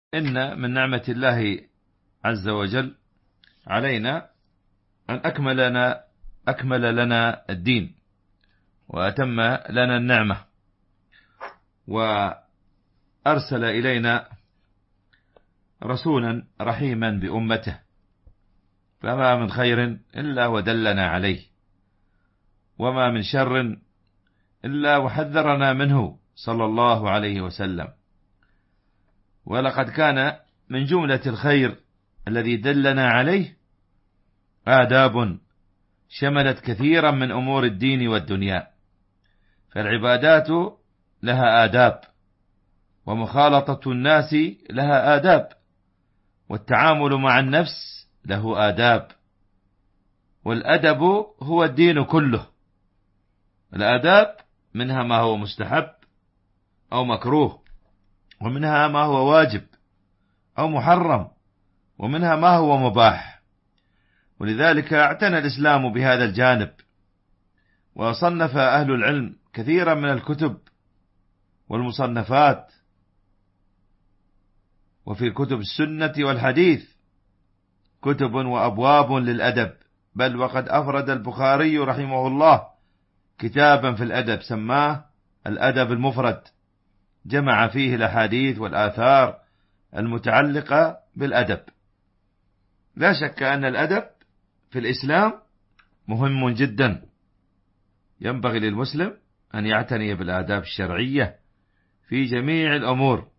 إن من نعمة الله عز وجل علينا أن أكمل لنا الدين وأتم لنا النعمة، وأرسل إلينا رسولا رحيما بأمته، فما من خير إلا ودلنا عليه، وما من شر إلا وحذرنا منه صلى الله عليه وسلم. ولقد كان من جملة الخير الذي دلنا عليه آداب شملت كثيرا من أمور الدين والدنيا، فالعبادات لها آداب، ومخالطة الناس لها آداب، والتعامل مع النفس له آداب، والأدب هو الدين كله. الآداب منها ما هو مستحب أو مكروه، ومنها ما هو واجب أو محرم، ومنها ما هو مباح. ولذلك اعتنى الإسلام بهذا الجانب، وصنف أهل العلم كثيرا من الكتب والمصنفات، وفي كتب السنة والحديث كتب وأبواب للأدب، بل وقد أفرد البخاري رحمه الله كتابا في الأدب سماه الأدب المفرد، جمع فيه الأحاديث والآثار المتعلقة بالأدب. لا شك أن الأدب في الإسلام مهم جدا، ينبغي للمسلم أن يعتني بالآداب الشرعية في جميع الأمور،